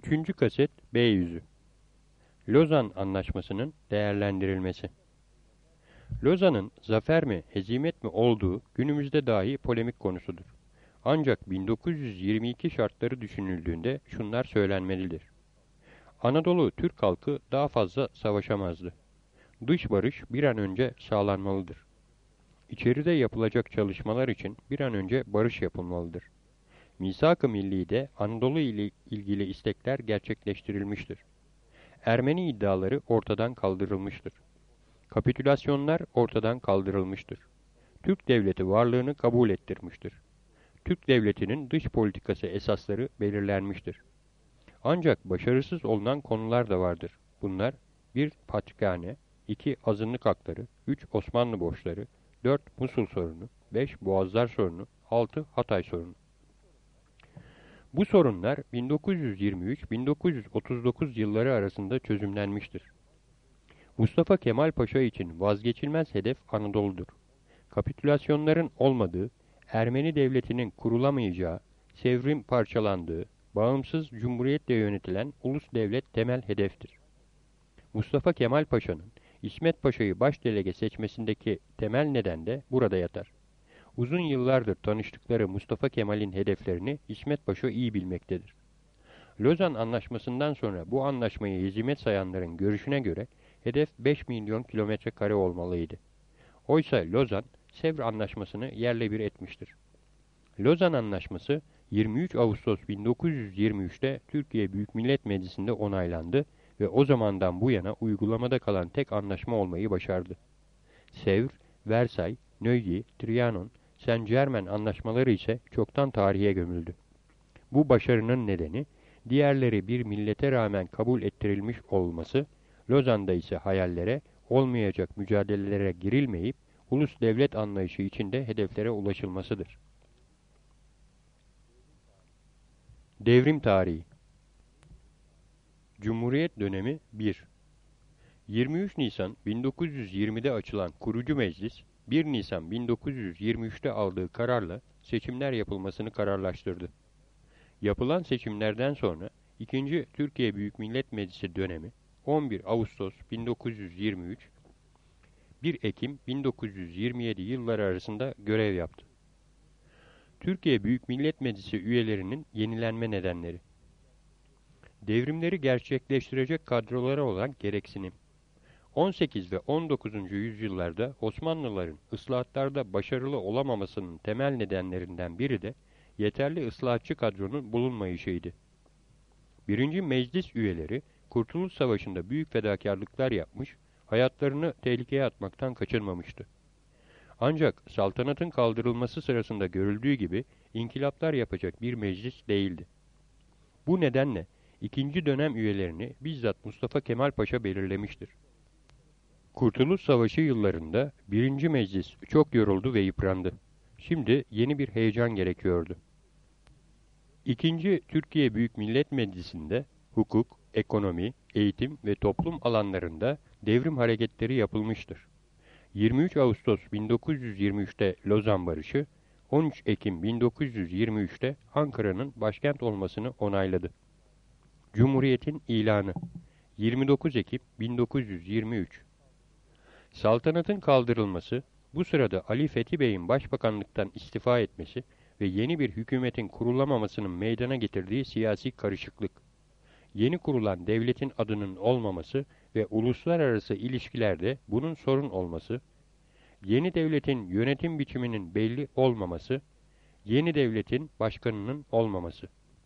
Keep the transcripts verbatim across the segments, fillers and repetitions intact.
Üçüncü kaset B yüzü. Lozan Anlaşması'nın değerlendirilmesi. Lozan'ın zafer mi, hezimet mi olduğu günümüzde dahi polemik konusudur. Ancak bin dokuz yüz yirmi iki şartları düşünüldüğünde şunlar söylenmelidir. Anadolu Türk halkı daha fazla savaşamazdı. Dış barış bir an önce sağlanmalıdır. İçeride yapılacak çalışmalar için bir an önce barış yapılmalıdır. Misak-ı Milli'de Anadolu ile ilgili istekler gerçekleştirilmiştir. Ermeni iddiaları ortadan kaldırılmıştır. Kapitülasyonlar ortadan kaldırılmıştır. Türk devleti varlığını kabul ettirmiştir. Türk devletinin dış politikası esasları belirlenmiştir. Ancak başarısız olunan konular da vardır. Bunlar bir Patrikhane, iki Azınlık hakları, üç Osmanlı borçları, dört Musul sorunu, beş Boğazlar sorunu, altı Hatay sorunu. Bu sorunlar bin dokuz yüz yirmi üç bin dokuz yüz otuz dokuz yılları arasında çözümlenmiştir. Mustafa Kemal Paşa için vazgeçilmez hedef Anadolu'dur. Kapitülasyonların olmadığı, Ermeni devletinin kurulamayacağı, Sevr'in parçalandığı, bağımsız cumhuriyetle yönetilen ulus devlet temel hedeftir. Mustafa Kemal Paşa'nın İsmet Paşa'yı başdelege seçmesindeki temel neden de burada yatar. Uzun yıllardır tanıştıkları Mustafa Kemal'in hedeflerini İsmet Paşa iyi bilmektedir. Lozan Anlaşması'ndan sonra bu anlaşmayı hezimet sayanların görüşüne göre hedef beş milyon kilometre kare olmalıydı. Oysa Lozan, Sevr Anlaşması'nı yerle bir etmiştir. Lozan Anlaşması yirmi üç Ağustos bin dokuz yüz yirmi üç'te Türkiye Büyük Millet Meclisi'nde onaylandı ve o zamandan bu yana uygulamada kalan tek anlaşma olmayı başardı. Sevr, Versay, Neuilly, Trianon, Saint-Germain anlaşmaları ise çoktan tarihe gömüldü. Bu başarının nedeni, diğerleri bir millete rağmen kabul ettirilmiş olması, Lozan'da ise hayallere, olmayacak mücadelelere girilmeyip, ulus devlet anlayışı içinde hedeflere ulaşılmasıdır. Devrim tarihi. Cumhuriyet dönemi bir. yirmi üç Nisan bin dokuz yüz yirmi'de açılan kurucu meclis, bir Nisan bin dokuz yüz yirmi üç'te aldığı kararla seçimler yapılmasını kararlaştırdı. Yapılan seçimlerden sonra ikinci Türkiye Büyük Millet Meclisi dönemi on bir Ağustos bin dokuz yüz yirmi üç, bir Ekim bin dokuz yüz yirmi yedi yılları arasında görev yaptı. Türkiye Büyük Millet Meclisi üyelerinin yenilenme nedenleri. Devrimleri gerçekleştirecek kadrolara olan gereksinim. on sekiz ve on dokuzuncu yüzyıllarda Osmanlıların ıslahatlarda başarılı olamamasının temel nedenlerinden biri de yeterli ıslahatçı kadronun bulunmayışıydı. Birinci Meclis üyeleri Kurtuluş Savaşı'nda büyük fedakarlıklar yapmış, hayatlarını tehlikeye atmaktan kaçınmamıştı. Ancak saltanatın kaldırılması sırasında görüldüğü gibi inkılaplar yapacak bir meclis değildi. Bu nedenle ikinci dönem üyelerini bizzat Mustafa Kemal Paşa belirlemiştir. Kurtuluş Savaşı yıllarında birinci Meclis çok yoruldu ve yıprandı. Şimdi yeni bir heyecan gerekiyordu. İkinci Türkiye Büyük Millet Meclisi'nde hukuk, ekonomi, eğitim ve toplum alanlarında devrim hareketleri yapılmıştır. yirmi üç Ağustos bin dokuz yüz yirmi üç'te Lozan Barışı, on üç Ekim bin dokuz yüz yirmi üç'te Ankara'nın başkent olmasını onayladı. Cumhuriyetin ilanı yirmi dokuz Ekim bin dokuz yüz yirmi üç. Saltanatın kaldırılması, bu sırada Ali Fethi Bey'in başbakanlıktan istifa etmesi ve yeni bir hükümetin kurulamamasının meydana getirdiği siyasi karışıklık, yeni kurulan devletin adının olmaması ve uluslararası ilişkilerde bunun sorun olması, yeni devletin yönetim biçiminin belli olmaması, yeni devletin başkanının olmaması.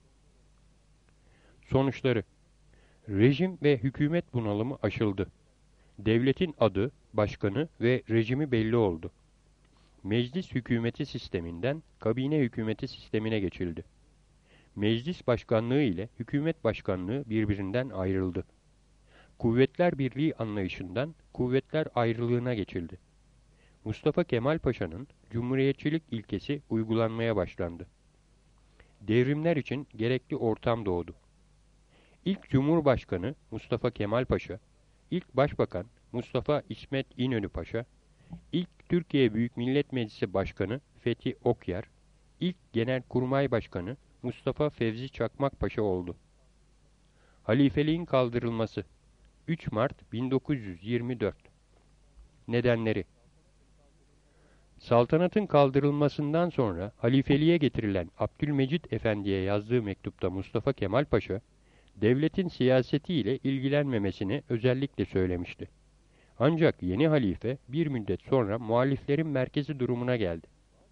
Sonuçları: rejim ve hükümet bunalımı aşıldı. Devletin adı, başkanı ve rejimi belli oldu. Meclis hükümeti sisteminden kabine hükümeti sistemine geçildi. Meclis başkanlığı ile hükümet başkanlığı birbirinden ayrıldı. Kuvvetler Birliği anlayışından kuvvetler ayrılığına geçildi. Mustafa Kemal Paşa'nın cumhuriyetçilik ilkesi uygulanmaya başlandı. Devrimler için gerekli ortam doğdu. İlk Cumhurbaşkanı Mustafa Kemal Paşa, ilk Başbakan Mustafa İsmet İnönü Paşa, ilk Türkiye Büyük Millet Meclisi Başkanı Fethi Okyar, ilk Genelkurmay Başkanı Mustafa Fevzi Çakmak Paşa oldu. Halifeliğin kaldırılması. üç Mart bin dokuz yüz yirmi dört. Nedenleri: Saltanatın kaldırılmasından sonra halifeliğe getirilen Abdülmecit Efendi'ye yazdığı mektupta Mustafa Kemal Paşa, devletin siyasetiyle ilgilenmemesini özellikle söylemişti. Ancak yeni halife bir müddet sonra muhaliflerin merkezi durumuna geldi.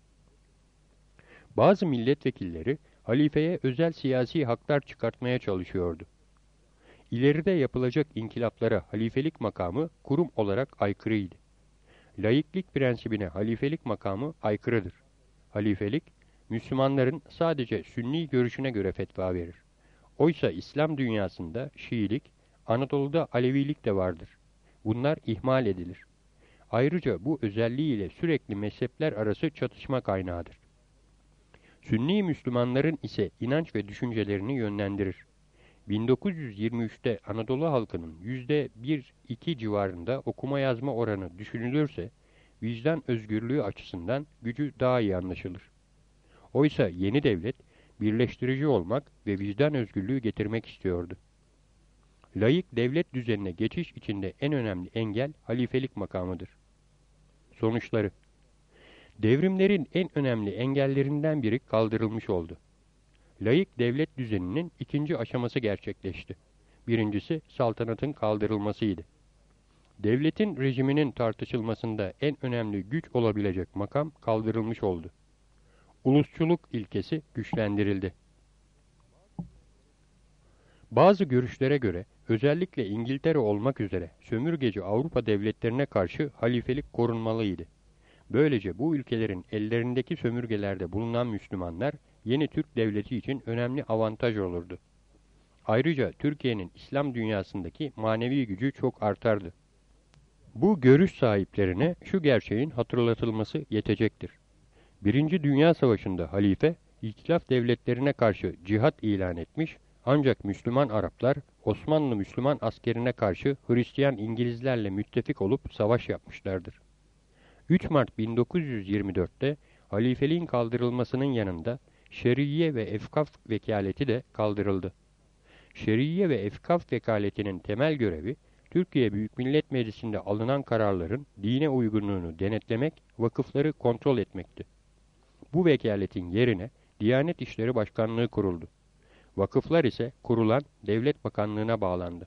Bazı milletvekilleri halifeye özel siyasi haklar çıkartmaya çalışıyordu. İleride yapılacak inkılaplara halifelik makamı kurum olarak aykırıydı. Laiklik prensibine halifelik makamı aykırıdır. Halifelik, Müslümanların sadece Sünni görüşüne göre fetva verir. Oysa İslam dünyasında Şiilik, Anadolu'da Alevilik de vardır. Bunlar ihmal edilir. Ayrıca bu özelliğiyle sürekli mezhepler arası çatışma kaynağıdır. Sünni Müslümanların ise inanç ve düşüncelerini yönlendirir. bin dokuz yüz yirmi üçte Anadolu halkının yüzde bir iki civarında okuma yazma oranı düşünülürse, vicdan özgürlüğü açısından gücü daha iyi anlaşılır. Oysa yeni devlet, birleştirici olmak ve vicdan özgürlüğü getirmek istiyordu. Laik devlet düzenine geçiş içinde en önemli engel halifelik makamıdır. Sonuçları: Devrimlerin en önemli engellerinden biri kaldırılmış oldu. Laik devlet düzeninin ikinci aşaması gerçekleşti. Birincisi saltanatın kaldırılmasıydı. Devletin rejiminin tartışılmasında en önemli güç olabilecek makam kaldırılmış oldu. Ulusçuluk ilkesi güçlendirildi. Bazı görüşlere göre özellikle İngiltere olmak üzere sömürgeci Avrupa devletlerine karşı halifelik korunmalıydı. Böylece bu ülkelerin ellerindeki sömürgelerde bulunan Müslümanlar yeni Türk devleti için önemli avantaj olurdu. Ayrıca Türkiye'nin İslam dünyasındaki manevi gücü çok artardı. Bu görüş sahiplerine şu gerçeğin hatırlatılması yetecektir. Birinci Dünya Savaşı'nda halife, İtilaf devletlerine karşı cihat ilan etmiş, ancak Müslüman Araplar, Osmanlı Müslüman askerine karşı Hristiyan İngilizlerle müttefik olup savaş yapmışlardır. üç Mart bin dokuz yüz yirmi dörtte halifeliğin kaldırılmasının yanında şer'iye ve efkaf vekaleti de kaldırıldı. Şer'iye ve efkaf vekaletinin temel görevi, Türkiye Büyük Millet Meclisi'nde alınan kararların dine uygunluğunu denetlemek, vakıfları kontrol etmekti. Bu vekaletin yerine Diyanet İşleri Başkanlığı kuruldu. Vakıflar ise kurulan Devlet Bakanlığı'na bağlandı.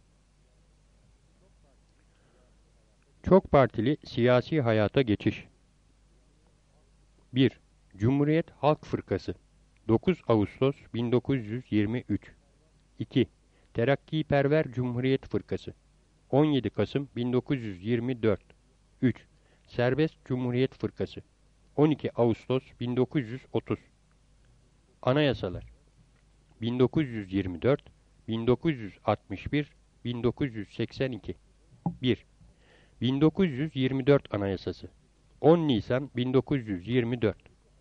Çok partili siyasi hayata geçiş. bir. Cumhuriyet Halk Fırkası dokuz Ağustos bin dokuz yüz yirmi üç. iki. Terakkiperver Cumhuriyet Fırkası on yedi Kasım bin dokuz yüz yirmi dört. üç. Serbest Cumhuriyet Fırkası on iki Ağustos bin dokuz yüz otuz. Anayasalar bin dokuz yüz yirmi dört, bin dokuz yüz altmış bir, bin dokuz yüz seksen iki. bir. bin dokuz yüz yirmi dört Anayasası on Nisan bin dokuz yüz yirmi dört.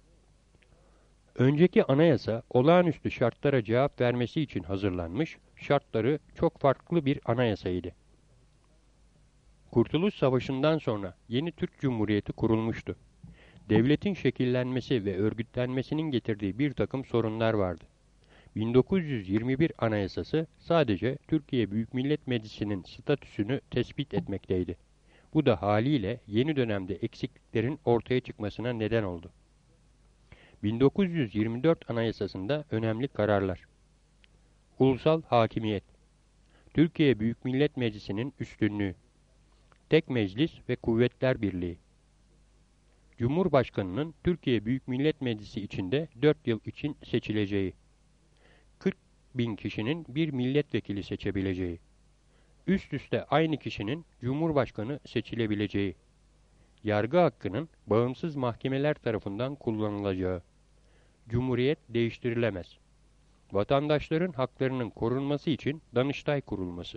Önceki anayasa olağanüstü şartlara cevap vermesi için hazırlanmış, şartları çok farklı bir anayasaydı. Kurtuluş Savaşı'ndan sonra yeni Türk Cumhuriyeti kurulmuştu. Devletin şekillenmesi ve örgütlenmesinin getirdiği bir takım sorunlar vardı. bin dokuz yüz yirmi bir Anayasası sadece Türkiye Büyük Millet Meclisi'nin statüsünü tespit etmekteydi. Bu da haliyle yeni dönemde eksikliklerin ortaya çıkmasına neden oldu. bin dokuz yüz yirmi dört Anayasası'nda önemli kararlar. Ulusal hakimiyet, Türkiye Büyük Millet Meclisi'nin üstünlüğü, tek meclis ve kuvvetler birliği, Cumhurbaşkanı'nın Türkiye Büyük Millet Meclisi içinde dört yıl için seçileceği, kırk bin kişinin bir milletvekili seçebileceği, üst üste aynı kişinin Cumhurbaşkanı seçilebileceği, yargı hakkının bağımsız mahkemeler tarafından kullanılacağı, Cumhuriyet değiştirilemez, vatandaşların haklarının korunması için Danıştay kurulması.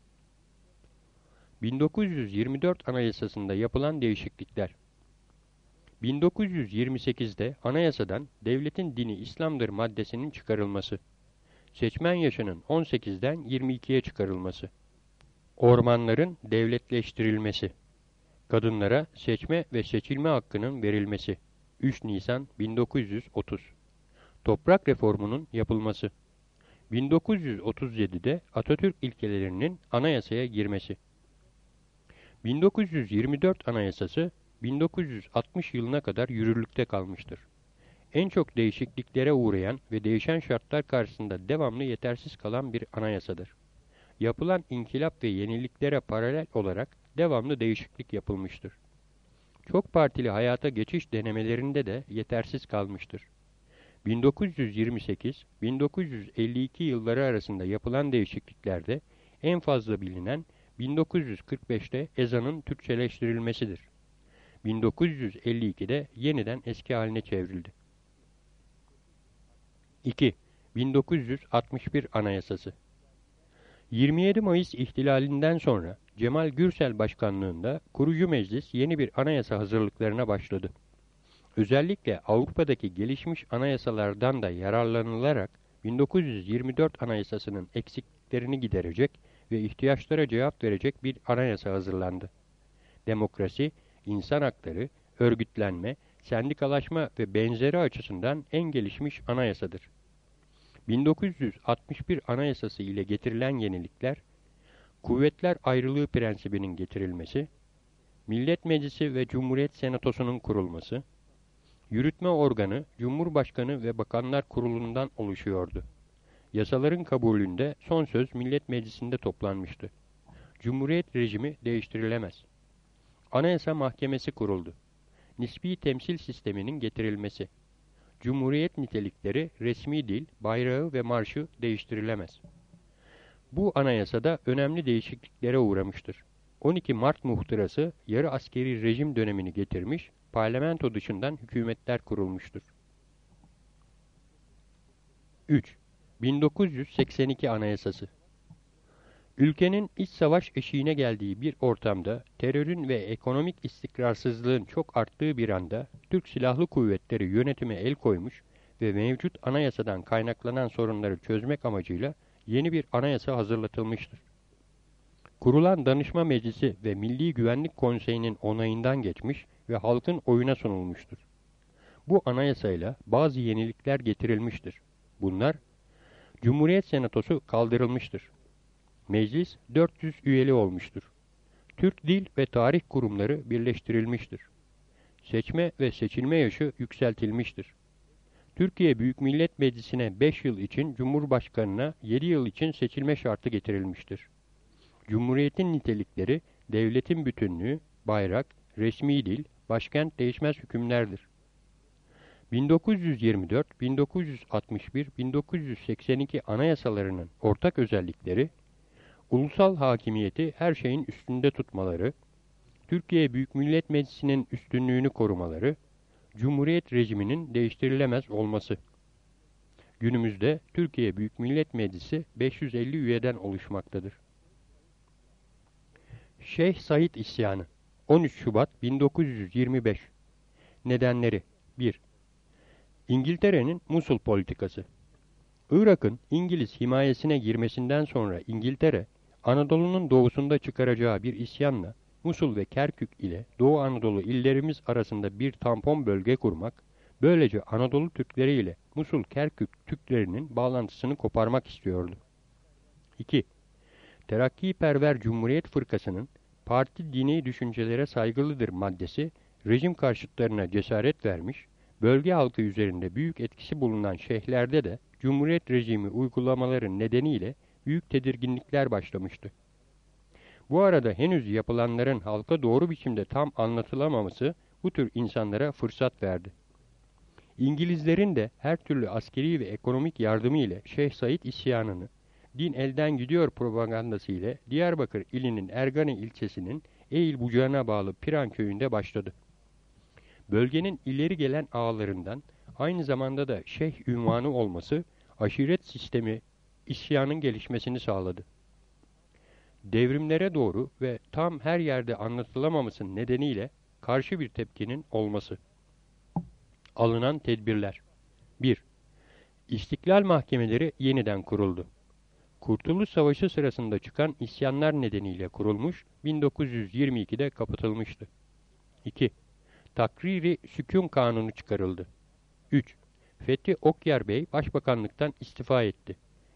bin dokuz yüz yirmi dört Anayasası'nda yapılan değişiklikler. bin dokuz yüz yirmi sekizde anayasadan devletin dini İslam'dır maddesinin çıkarılması, seçmen yaşının on sekizden yirmi ikiye çıkarılması, ormanların devletleştirilmesi, kadınlara seçme ve seçilme hakkının verilmesi, üç Nisan bin dokuz yüz otuz, toprak reformunun yapılması, bin dokuz yüz otuz yedi'de Atatürk ilkelerinin anayasaya girmesi. bin dokuz yüz yirmi dört Anayasası bin dokuz yüz altmış yılına kadar yürürlükte kalmıştır. En çok değişikliklere uğrayan ve değişen şartlar karşısında devamlı yetersiz kalan bir anayasadır. Yapılan inkılap ve yeniliklere paralel olarak devamlı değişiklik yapılmıştır. Çok partili hayata geçiş denemelerinde de yetersiz kalmıştır. bin dokuz yüz yirmi sekiz - bin dokuz yüz elli iki yılları arasında yapılan değişikliklerde en fazla bilinen bin dokuz yüz kırk beş'te ezanın Türkçeleştirilmesidir. bin dokuz yüz elli iki'de yeniden eski haline çevrildi. iki. bin dokuz yüz altmış bir Anayasası. yirmi yedi Mayıs ihtilalinden sonra Cemal Gürsel başkanlığında kurucu meclis yeni bir anayasa hazırlıklarına başladı. Özellikle Avrupa'daki gelişmiş anayasalardan da yararlanılarak bin dokuz yüz yirmi dört Anayasası'nın eksikliklerini giderecek ve ihtiyaçlara cevap verecek bir anayasa hazırlandı. Demokrasi, insan hakları, örgütlenme, sendikalaşma ve benzeri açısından en gelişmiş anayasadır. bin dokuz yüz altmış bir Anayasası ile getirilen yenilikler, kuvvetler ayrılığı prensibinin getirilmesi, Millet Meclisi ve Cumhuriyet Senatosu'nun kurulması, yürütme organı, Cumhurbaşkanı ve Bakanlar Kurulu'ndan oluşuyordu. Yasaların kabulünde son söz Millet Meclisi'nde toplanmıştı. Cumhuriyet rejimi değiştirilemez. Anayasa Mahkemesi kuruldu. Nispi temsil sisteminin getirilmesi. Cumhuriyet nitelikleri, resmi dil, bayrağı ve marşı değiştirilemez. Bu anayasada önemli değişikliklere uğramıştır. on iki Mart muhtırası yarı askeri rejim dönemini getirmiş, parlamento dışından hükümetler kurulmuştur. üç. bin dokuz yüz seksen iki Anayasası. Ülkenin iç savaş eşiğine geldiği bir ortamda, terörün ve ekonomik istikrarsızlığın çok arttığı bir anda, Türk Silahlı Kuvvetleri yönetime el koymuş ve mevcut anayasadan kaynaklanan sorunları çözmek amacıyla yeni bir anayasa hazırlatılmıştır. Kurulan Danışma Meclisi ve Milli Güvenlik Konseyi'nin onayından geçmiş ve halkın oyuna sunulmuştur. Bu anayasayla bazı yenilikler getirilmiştir. Bunlar, Cumhuriyet Senatosu kaldırılmıştır. Meclis dört yüz üyeli olmuştur. Türk Dil ve Tarih Kurumları birleştirilmiştir. Seçme ve seçilme yaşı yükseltilmiştir. Türkiye Büyük Millet Meclisi'ne beş yıl için, Cumhurbaşkanı'na yedi yıl için seçilme şartı getirilmiştir. Cumhuriyetin nitelikleri, devletin bütünlüğü, bayrak, resmi dil, başkent değişmez hükümlerdir. bin dokuz yüz yirmi dört, bin dokuz yüz altmış bir, bin dokuz yüz seksen iki anayasalarının ortak özellikleri, ulusal hakimiyeti her şeyin üstünde tutmaları, Türkiye Büyük Millet Meclisi'nin üstünlüğünü korumaları, Cumhuriyet rejiminin değiştirilemez olması. Günümüzde Türkiye Büyük Millet Meclisi beş yüz elli üyeden oluşmaktadır. Şeyh Said İsyanı on üç Şubat bin dokuz yüz yirmi beş. Nedenleri: bir. İngiltere'nin Musul politikası. Irak'ın İngiliz himayesine girmesinden sonra İngiltere, Anadolu'nun doğusunda çıkaracağı bir isyanla Musul ve Kerkük ile Doğu Anadolu illerimiz arasında bir tampon bölge kurmak, böylece Anadolu Türkleri ile Musul Kerkük Türklerinin bağlantısını koparmak istiyordu. iki. Terakkiperver Cumhuriyet Fırkası'nın parti dini düşüncelere saygılıdır maddesi, rejim karşıtlarına cesaret vermiş, bölge halkı üzerinde büyük etkisi bulunan şeyhlerde de Cumhuriyet rejimi uygulamaları nedeniyle büyük tedirginlikler başlamıştı. Bu arada henüz yapılanların halka doğru biçimde tam anlatılamaması bu tür insanlara fırsat verdi. İngilizlerin de her türlü askeri ve ekonomik yardımı ile Şeyh Said isyanını, din elden gidiyor propagandası ile Diyarbakır ilinin Ergani ilçesinin Eğil bucağına bağlı Piran köyünde başladı. Bölgenin ileri gelen ağalarından aynı zamanda da şeyh ünvanı olması, aşiret sistemi isyanın gelişmesini sağladı. Devrimlere doğru ve tam her yerde anlatılamaması nedeniyle karşı bir tepkinin olması. Alınan tedbirler: bir. İstiklal mahkemeleri yeniden kuruldu. Kurtuluş Savaşı sırasında çıkan isyanlar nedeniyle kurulmuş, bin dokuz yüz yirmi iki'de kapatılmıştı. iki. Takriri Sükûn Kanunu çıkarıldı. üç. Fethi Okyar Bey Başbakanlıktan istifa etti.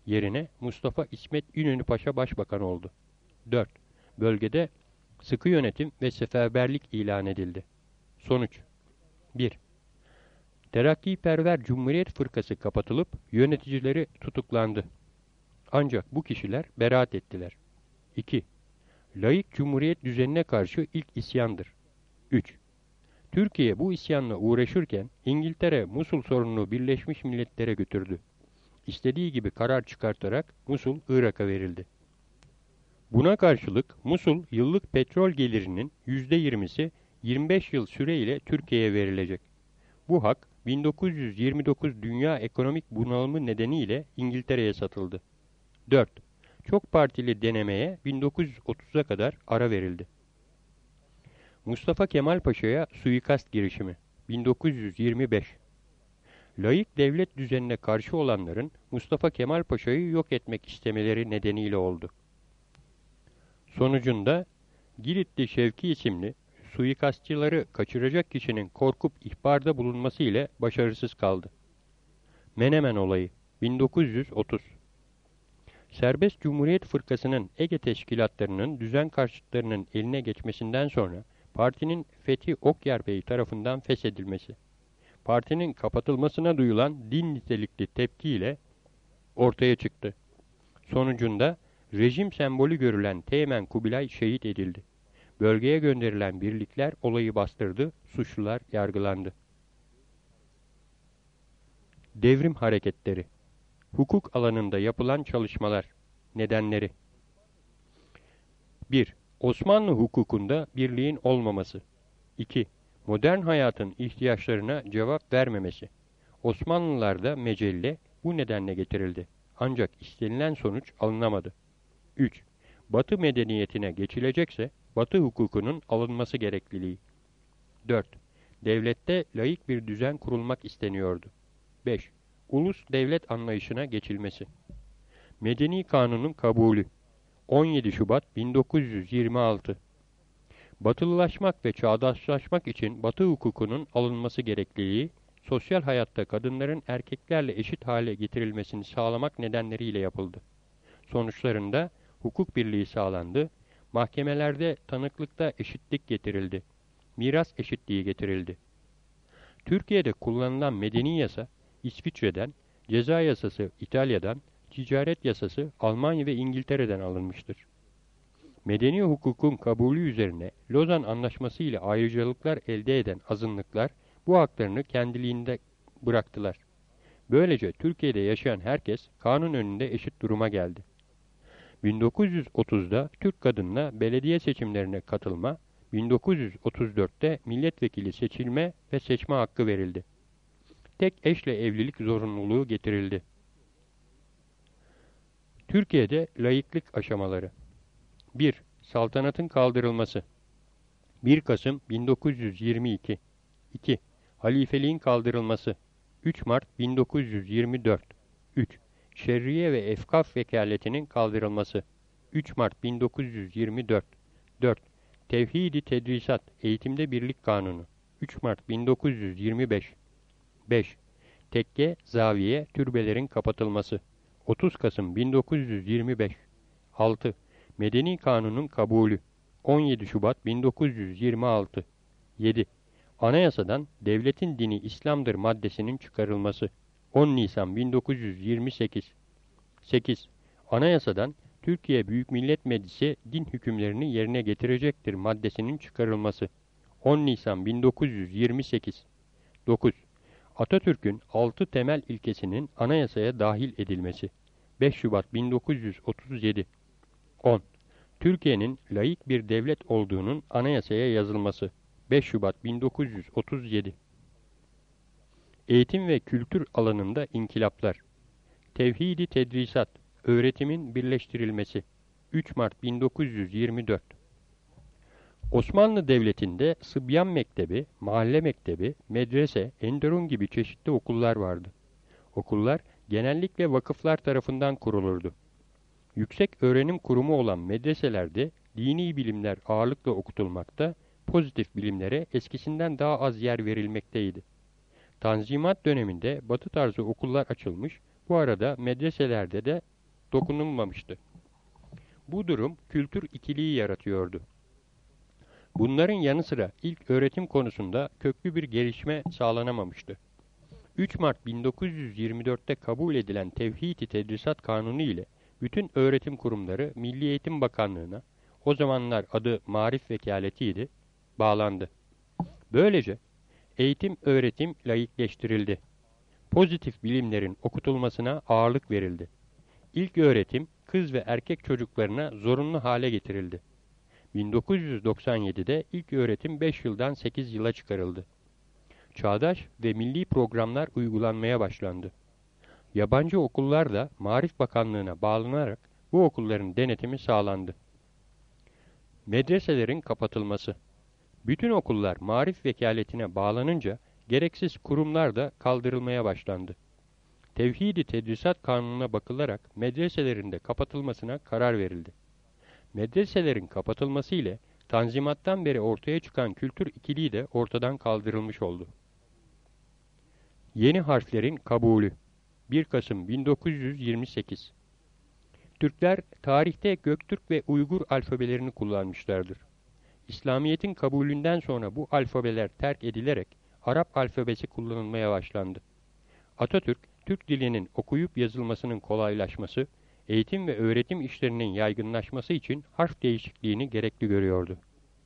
Yerine Mustafa İsmet İnönü Paşa başbakan oldu. dört. Bölgede sıkı yönetim ve seferberlik ilan edildi. Sonuç: bir. Terakkiperver Cumhuriyet Fırkası kapatılıp yöneticileri tutuklandı. Ancak bu kişiler beraat ettiler. iki. Laik Cumhuriyet düzenine karşı ilk isyandır. üç. Türkiye bu isyanla uğraşırken İngiltere Musul sorununu Birleşmiş Milletler'e götürdü. İstediği gibi karar çıkartarak Musul Irak'a verildi. Buna karşılık Musul yıllık petrol gelirinin yüzde yirmisi yirmi beş yıl süreyle Türkiye'ye verilecek. Bu hak bin dokuz yüz yirmi dokuz dünya ekonomik bunalımı nedeniyle İngiltere'ye satıldı. dört. Çok partili denemeye bin dokuz yüz otuza kadar ara verildi. Mustafa Kemal Paşa'ya suikast girişimi bin dokuz yüz yirmi beş. Laik devlet düzenine karşı olanların Mustafa Kemal Paşa'yı yok etmek istemeleri nedeniyle oldu. Sonucunda Giritli Şevki isimli suikastçıları kaçıracak kişinin korkup ihbarda bulunması ile başarısız kaldı. Menemen olayı bin dokuz yüz otuz. Serbest Cumhuriyet Fırkası'nın Ege teşkilatlarının düzen karşıtlarının eline geçmesinden sonra partinin Fethi Okyar Bey tarafından feshedilmesi, partinin kapatılmasına duyulan din nitelikli tepkiyle ortaya çıktı. Sonucunda rejim sembolü görülen Teğmen Kubilay şehit edildi. Bölgeye gönderilen birlikler olayı bastırdı, suçlular yargılandı. Devrim hareketleri, hukuk alanında yapılan çalışmalar, nedenleri. bir. Osmanlı hukukunda birliğin olmaması. iki. Modern hayatın ihtiyaçlarına cevap vermemesi. Osmanlılarda mecelle bu nedenle getirildi. Ancak istenilen sonuç alınamadı. üç. Batı medeniyetine geçilecekse Batı hukukunun alınması gerekliliği. dört. Devlette laik bir düzen kurulmak isteniyordu. beş. Ulus devlet anlayışına geçilmesi. Medeni Kanun'un kabulü. on yedi Şubat bin dokuz yüz yirmi altı. Batılılaşmak ve çağdaşlaşmak için Batı hukukunun alınması gerekliliği, sosyal hayatta kadınların erkeklerle eşit hale getirilmesini sağlamak nedenleriyle yapıldı. Sonuçlarında hukuk birliği sağlandı, mahkemelerde tanıklıkta eşitlik getirildi, miras eşitliği getirildi. Türkiye'de kullanılan medeni yasa, İsviçre'den, ceza yasası İtalya'dan, ticaret yasası Almanya ve İngiltere'den alınmıştır. Medeni hukukun kabulü üzerine Lozan Anlaşması ile ayrıcalıklar elde eden azınlıklar bu haklarını kendiliğinde bıraktılar. Böylece Türkiye'de yaşayan herkes kanun önünde eşit duruma geldi. bin dokuz yüz otuzda Türk kadınına belediye seçimlerine katılma, bin dokuz yüz otuz dörtte milletvekili seçilme ve seçme hakkı verildi. Tek eşle evlilik zorunluluğu getirildi. Türkiye'de laiklik aşamaları. bir. Saltanatın kaldırılması. bir Kasım bin dokuz yüz yirmi iki. iki. Halifeliğin kaldırılması. üç Mart bin dokuz yüz yirmi dört. üç. Şerriye ve Efkaf vekaletinin kaldırılması. üç Mart bin dokuz yüz yirmi dört. dört. Tevhid-i Tedrisat, Eğitimde Birlik Kanunu. üç Mart bin dokuz yüz yirmi beş. beş. Tekke, zaviye, türbelerin kapatılması. otuz Kasım bin dokuz yüz yirmi beş. altı. Medeni Kanun'un kabulü. on yedi Şubat bin dokuz yüz yirmi altı. yedi. Anayasadan devletin dini İslam'dır maddesinin çıkarılması. on Nisan bin dokuz yüz yirmi sekiz. sekiz. Anayasadan Türkiye Büyük Millet Meclisi din hükümlerini yerine getirecektir maddesinin çıkarılması. on Nisan bin dokuz yüz yirmi sekiz. dokuz. Atatürk'ün altı temel ilkesinin anayasaya dahil edilmesi. beş Şubat bin dokuz yüz otuz yedi. on. Türkiye'nin laik bir devlet olduğunun anayasaya yazılması. beş Şubat bin dokuz yüz otuz yedi. Eğitim ve kültür alanında inkılaplar. Tevhid-i Tedrisat, öğretimin birleştirilmesi. üç Mart bin dokuz yüz yirmi dört. Osmanlı Devleti'nde Sıbyan Mektebi, Mahalle Mektebi, Medrese, Enderun gibi çeşitli okullar vardı. Okullar genellikle vakıflar tarafından kurulurdu. Yüksek öğrenim kurumu olan medreselerde dini bilimler ağırlıkla okutulmakta, pozitif bilimlere eskisinden daha az yer verilmekteydi. Tanzimat döneminde batı tarzı okullar açılmış, bu arada medreselerde de dokunulmamıştı. Bu durum kültür ikiliği yaratıyordu. Bunların yanı sıra ilk öğretim konusunda köklü bir gelişme sağlanamamıştı. üç Mart bin dokuz yüz yirmi dörtte kabul edilen Tevhid-i Tedrisat Kanunu ile bütün öğretim kurumları Milli Eğitim Bakanlığı'na, o zamanlar adı Marif Vekaleti'ydi, bağlandı. Böylece eğitim öğretim laikleştirildi. Pozitif bilimlerin okutulmasına ağırlık verildi. İlk öğretim kız ve erkek çocuklarına zorunlu hale getirildi. bin dokuz yüz doksan yedide ilk öğretim beş yıldan sekiz yıla çıkarıldı. Çağdaş ve milli programlar uygulanmaya başlandı. Yabancı okullar da Marif Bakanlığı'na bağlanarak bu okulların denetimi sağlandı. Medreselerin kapatılması. Bütün okullar Marif Vekaletine bağlanınca gereksiz kurumlar da kaldırılmaya başlandı. Tevhid-i Tedrisat Kanunu'na bakılarak medreselerin de kapatılmasına karar verildi. Medreselerin kapatılması ile Tanzimat'tan beri ortaya çıkan kültür ikiliği de ortadan kaldırılmış oldu. Yeni harflerin kabulü. bir Kasım bin dokuz yüz yirmi sekiz. Türkler tarihte Göktürk ve Uygur alfabelerini kullanmışlardır. İslamiyet'in kabulünden sonra bu alfabeler terk edilerek Arap alfabesi kullanılmaya başlandı. Atatürk, Türk dilinin okuyup yazılmasının kolaylaşması, eğitim ve öğretim işlerinin yaygınlaşması için harf değişikliğini gerekli görüyordu.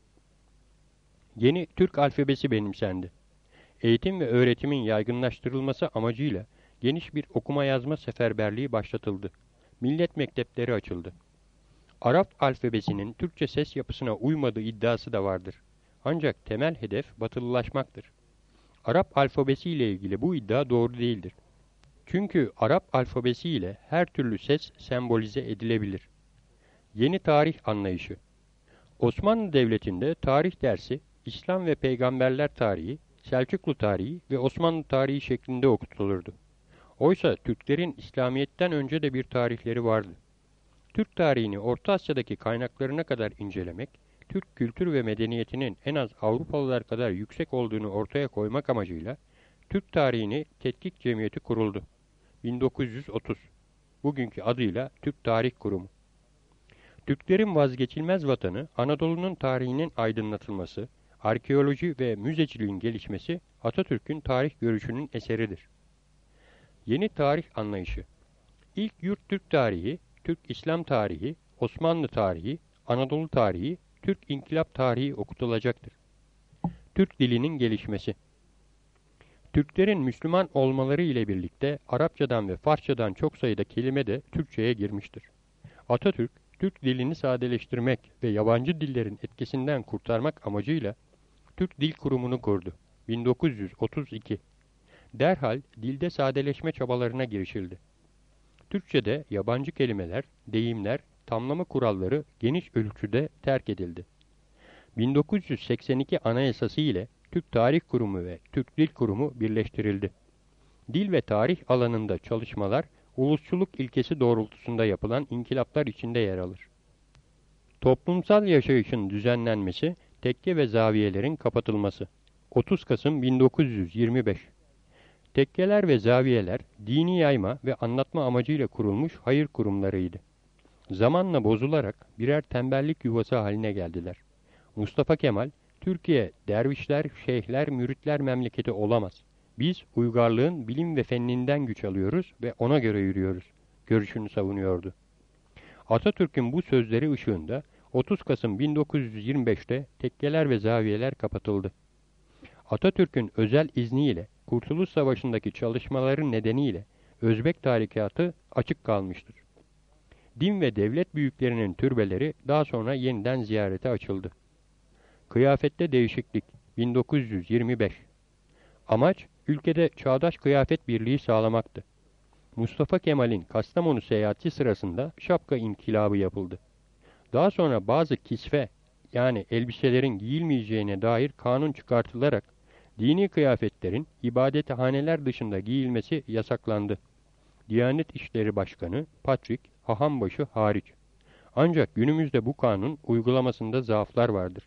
Yeni Türk alfabesi benimsendi. Eğitim ve öğretimin yaygınlaştırılması amacıyla geniş bir okuma yazma seferberliği başlatıldı. Millet mektepleri açıldı. Arap alfabesinin Türkçe ses yapısına uymadığı iddiası da vardır. Ancak temel hedef batılılaşmaktır. Arap alfabesi ile ilgili bu iddia doğru değildir. Çünkü Arap alfabesi ile her türlü ses sembolize edilebilir. Yeni tarih anlayışı. Osmanlı Devleti'nde tarih dersi, İslam ve Peygamberler tarihi, Selçuklu tarihi ve Osmanlı tarihi şeklinde okutulurdu. Oysa Türklerin İslamiyet'ten önce de bir tarihleri vardı. Türk tarihini Orta Asya'daki kaynaklarına kadar incelemek, Türk kültür ve medeniyetinin en az Avrupalılar kadar yüksek olduğunu ortaya koymak amacıyla Türk Tarihini Tetkik Cemiyeti kuruldu. bin dokuz yüz otuz. Bugünkü adıyla Türk Tarih Kurumu. Türklerin vazgeçilmez vatanı, Anadolu'nun tarihinin aydınlatılması, arkeoloji ve müzeciliğin gelişmesi Atatürk'ün tarih görüşünün eseridir. Yeni tarih anlayışı. İlk yurt Türk tarihi, Türk İslam tarihi, Osmanlı tarihi, Anadolu tarihi, Türk İnkılap tarihi okutulacaktır. Türk dilinin gelişmesi. Türklerin Müslüman olmaları ile birlikte Arapçadan ve Farsçadan çok sayıda kelime de Türkçe'ye girmiştir. Atatürk, Türk dilini sadeleştirmek ve yabancı dillerin etkisinden kurtarmak amacıyla Türk Dil Kurumu'nu kurdu. bin dokuz yüz otuz iki. Derhal dilde sadeleşme çabalarına girişildi. Türkçe'de yabancı kelimeler, deyimler, tamlama kuralları geniş ölçüde terk edildi. bin dokuz yüz seksen iki Anayasası ile Türk Tarih Kurumu ve Türk Dil Kurumu birleştirildi. Dil ve tarih alanında çalışmalar, ulusçuluk ilkesi doğrultusunda yapılan inkılaplar içinde yer alır. Toplumsal yaşayışın düzenlenmesi, tekke ve zaviyelerin kapatılması. otuz Kasım bin dokuz yüz yirmi beş. Tekkeler ve zaviyeler, dini yayma ve anlatma amacıyla kurulmuş hayır kurumlarıydı. Zamanla bozularak birer tembellik yuvası haline geldiler. Mustafa Kemal, Türkiye, dervişler, şeyhler, müritler memleketi olamaz. Biz uygarlığın bilim ve fenninden güç alıyoruz ve ona göre yürüyoruz görüşünü savunuyordu. Atatürk'ün bu sözleri ışığında otuz Kasım bin dokuz yüz yirmi beşte tekkeler ve zaviyeler kapatıldı. Atatürk'ün özel izniyle Kurtuluş Savaşı'ndaki çalışmaların nedeniyle Özbek tarikatı açık kalmıştır. Din ve devlet büyüklerinin türbeleri daha sonra yeniden ziyarete açıldı. Kıyafette değişiklik bin dokuz yüz yirmi beş. Amaç ülkede çağdaş kıyafet birliği sağlamaktı. Mustafa Kemal'in Kastamonu seyahati sırasında şapka inkılabı yapıldı. Daha sonra bazı kisve yani elbiselerin giyilmeyeceğine dair kanun çıkartılarak dini kıyafetlerin ibadethaneler dışında giyilmesi yasaklandı. Diyanet İşleri Başkanı, Patrik, Hahambaşı hariç. Ancak günümüzde bu kanun uygulamasında zaaflar vardır.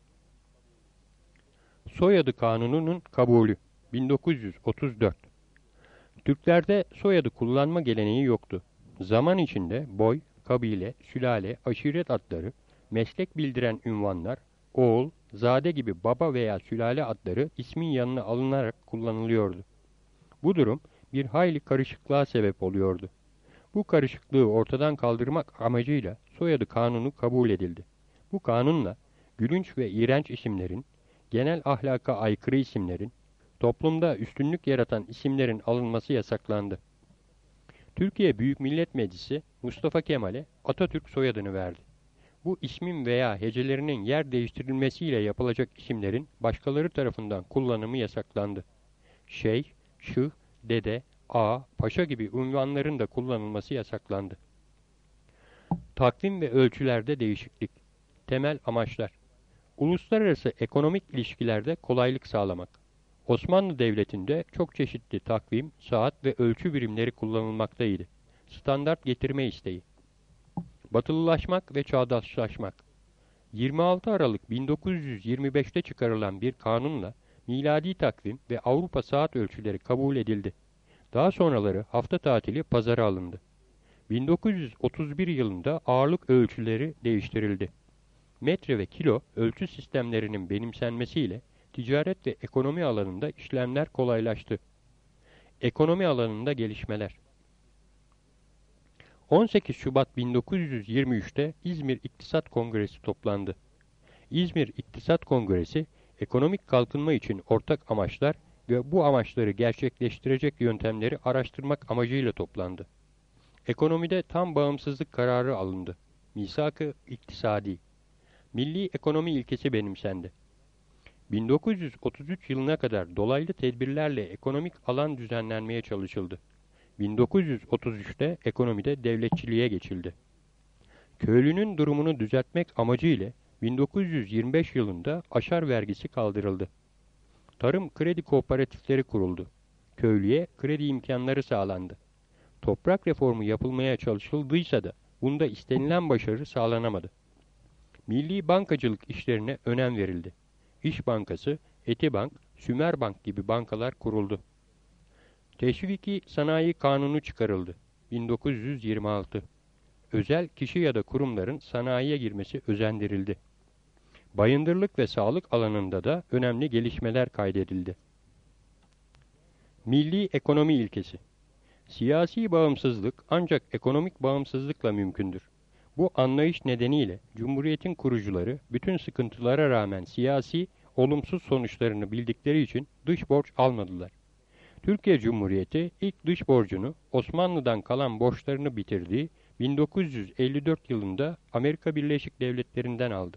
Soyadı Kanunu'nun kabulü bin dokuz yüz otuz dört. Türklerde soyadı kullanma geleneği yoktu. Zaman içinde boy, kabile, sülale, aşiret adları, meslek bildiren ünvanlar, oğul, zade gibi baba veya sülale adları ismin yanına alınarak kullanılıyordu. Bu durum bir hayli karışıklığa sebep oluyordu. Bu karışıklığı ortadan kaldırmak amacıyla soyadı kanunu kabul edildi. Bu kanunla gülünç ve iğrenç isimlerin, genel ahlaka aykırı isimlerin, toplumda üstünlük yaratan isimlerin alınması yasaklandı. Türkiye Büyük Millet Meclisi Mustafa Kemal'e Atatürk soyadını verdi. Bu ismin veya hecelerinin yer değiştirilmesiyle yapılacak isimlerin başkaları tarafından kullanımı yasaklandı. Şeyh, Şıh, Dede, Ağa, Paşa gibi unvanların da kullanılması yasaklandı. Takvim ve ölçülerde değişiklik. Temel amaçlar. Uluslararası ekonomik ilişkilerde kolaylık sağlamak. Osmanlı Devleti'nde çok çeşitli takvim, saat ve ölçü birimleri kullanılmaktaydı. Standart getirme isteği. Batılılaşmak ve çağdaşlaşmak. yirmi altı Aralık bin dokuz yüz yirmi beş'te çıkarılan bir kanunla miladi takvim ve Avrupa saat ölçüleri kabul edildi. Daha sonraları hafta tatili pazara alındı. bin dokuz yüz otuz bir yılında ağırlık ölçüleri değiştirildi. Metre ve kilo ölçü sistemlerinin benimsenmesiyle ticaret ve ekonomi alanında işlemler kolaylaştı. Ekonomi alanında gelişmeler. on sekiz Şubat bin dokuz yüz yirmi üç'te İzmir İktisat Kongresi toplandı. İzmir İktisat Kongresi, ekonomik kalkınma için ortak amaçlar ve bu amaçları gerçekleştirecek yöntemleri araştırmak amacıyla toplandı. Ekonomide tam bağımsızlık kararı alındı. Misak-ı İktisadi. Milli ekonomi ilkesi benimsendi. bin dokuz yüz otuz üç yılına kadar dolaylı tedbirlerle ekonomik alan düzenlenmeye çalışıldı. bin dokuz yüz otuz üç'te ekonomide devletçiliğe geçildi. Köylünün durumunu düzeltmek amacıyla bin dokuz yüz yirmi beş yılında aşar vergisi kaldırıldı. Tarım kredi kooperatifleri kuruldu. Köylüye kredi imkanları sağlandı. Toprak reformu yapılmaya çalışıldıysa da bunda istenilen başarı sağlanamadı. Milli bankacılık işlerine önem verildi. İş Bankası, Etibank, Sümerbank gibi bankalar kuruldu. Teşviki Sanayi Kanunu çıkarıldı. bin dokuz yüz yirmi altı. Özel kişi ya da kurumların sanayiye girmesi özendirildi. Bayındırlık ve sağlık alanında da önemli gelişmeler kaydedildi. Milli ekonomi ilkesi. Siyasi bağımsızlık ancak ekonomik bağımsızlıkla mümkündür. Bu anlayış nedeniyle Cumhuriyet'in kurucuları bütün sıkıntılara rağmen siyasi, olumsuz sonuçlarını bildikleri için dış borç almadılar. Türkiye Cumhuriyeti ilk dış borcunu Osmanlı'dan kalan borçlarını bitirdiği bin dokuz yüz elli dört yılında Amerika Birleşik Devletleri'nden aldı.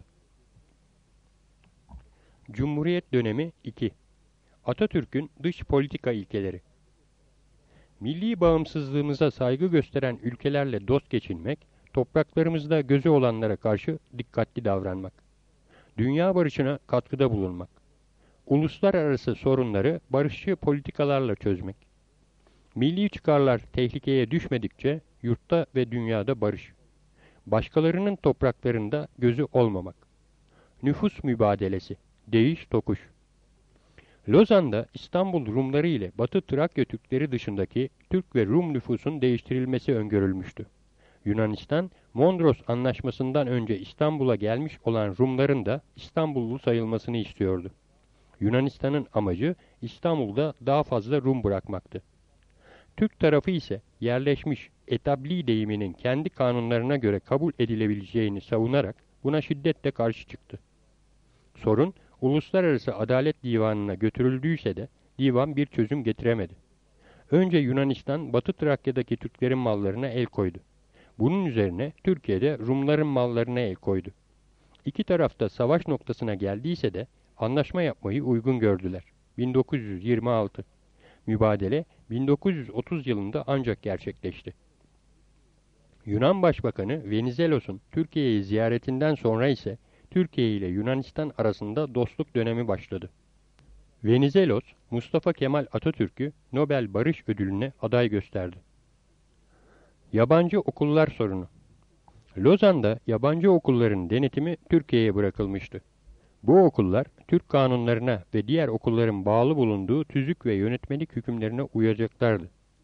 Cumhuriyet dönemi iki. Atatürk'ün dış politika ilkeleri. Milli bağımsızlığımıza saygı gösteren ülkelerle dost geçinmek, topraklarımızda gözü olanlara karşı dikkatli davranmak. Dünya barışına katkıda bulunmak. Uluslararası sorunları barışçı politikalarla çözmek. Milli çıkarlar tehlikeye düşmedikçe yurtta ve dünyada barış. Başkalarının topraklarında gözü olmamak. Nüfus mübadelesi. Değiş tokuş. Lozan'da İstanbul Rumları ile Batı Trakya Türkleri dışındaki Türk ve Rum nüfusun değiştirilmesi öngörülmüştü. Yunanistan, Mondros Anlaşması'ndan önce İstanbul'a gelmiş olan Rumların da İstanbullu sayılmasını istiyordu. Yunanistan'ın amacı İstanbul'da daha fazla Rum bırakmaktı. Türk tarafı ise yerleşmiş etabli deyiminin kendi kanunlarına göre kabul edilebileceğini savunarak buna şiddetle karşı çıktı. Sorun, Uluslararası Adalet Divanı'na götürüldüyse de divan bir çözüm getiremedi. Önce Yunanistan, Batı Trakya'daki Türklerin mallarına el koydu. Bunun üzerine Türkiye'de Rumların mallarına el koydu. İki tarafta savaş noktasına geldiyse de anlaşma yapmayı uygun gördüler. bin dokuz yüz yirmi altı. Mübadele bin dokuz yüz otuz yılında ancak gerçekleşti. Yunan Başbakanı Venizelos'un Türkiye'yi ziyaretinden sonra ise Türkiye ile Yunanistan arasında dostluk dönemi başladı. Venizelos, Mustafa Kemal Atatürk'ü Nobel Barış Ödülü'ne aday gösterdi. Yabancı okullar sorunu. Lozan'da yabancı okulların denetimi Türkiye'ye bırakılmıştı. Bu okullar Türk kanunlarına ve diğer okulların bağlı bulunduğu tüzük ve yönetmelik hükümlerine uyacaklardı.